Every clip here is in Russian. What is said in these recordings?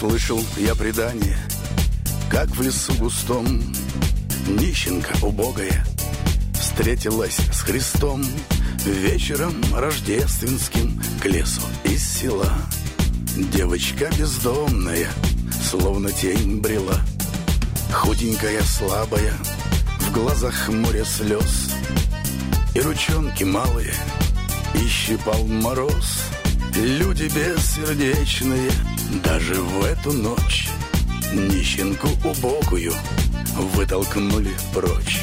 Слышал я предание, как в лесу густом нищенка убогая встретилась с Христом вечером рождественским к лесу из села. Девочка бездомная, словно тень брела, худенькая, слабая, в глазах море слез, и ручонки малые, и щипал мороз. Люди бессердечные даже в эту ночь нищенку убогую вытолкнули прочь.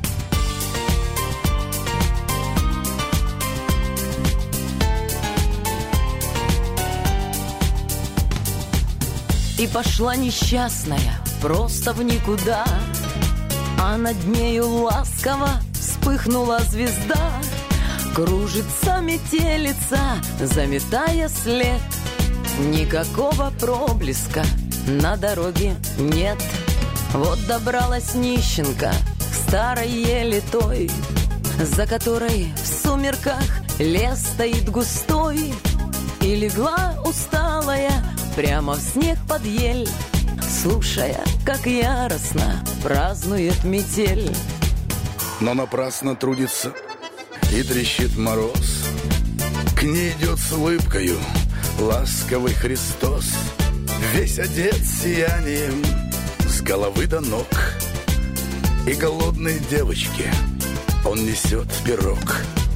И пошла несчастная просто в никуда, а над нею ласково вспыхнула звезда. Кружится метелица, заметая след, никакого проблеска на дороге нет. Вот добралась нищенка к старой ели той, за которой в сумерках лес стоит густой, и легла усталая прямо в снег под ель, слушая, как яростно празднует метель. Но напрасно трудится и трещит мороз. К ней идет с улыбкою ласковый Христос, весь одет сиянием с головы до ног, и голодной девочке он несет пирог.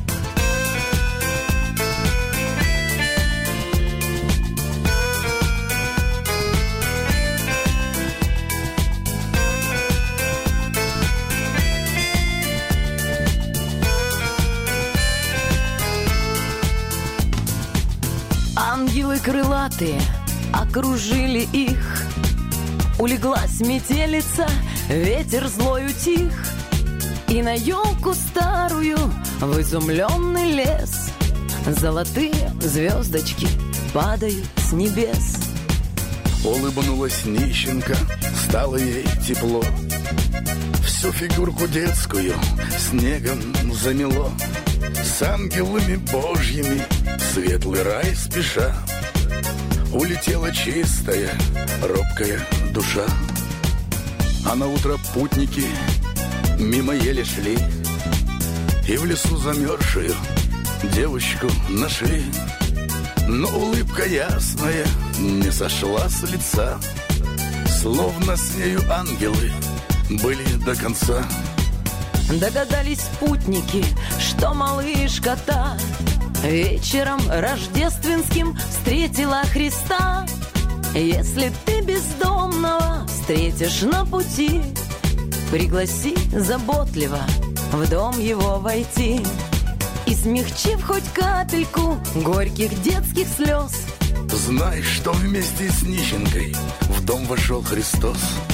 Ангелы крылатые окружили их, улеглась метелица, ветер злой утих, и на елку старую в изумленный лес золотые звездочки падают с небес. Улыбнулась нищенка, стало ей тепло, всю фигурку детскую снегом замело. С ангелами божьими светлый рай спеша улетела чистая, робкая душа. А на утро путники мимо еле шли, и в лесу замерзшую девочку нашли. Но улыбка ясная не сошла с лица, словно с нею ангелы были до конца. Догадались путники, что малышка та вечером рождественским встретила Христа. Если ты бездомного встретишь на пути, пригласи заботливо в дом его войти, и смягчив хоть капельку горьких детских слез, знай, что вместе с нищенкой в дом вошел Христос.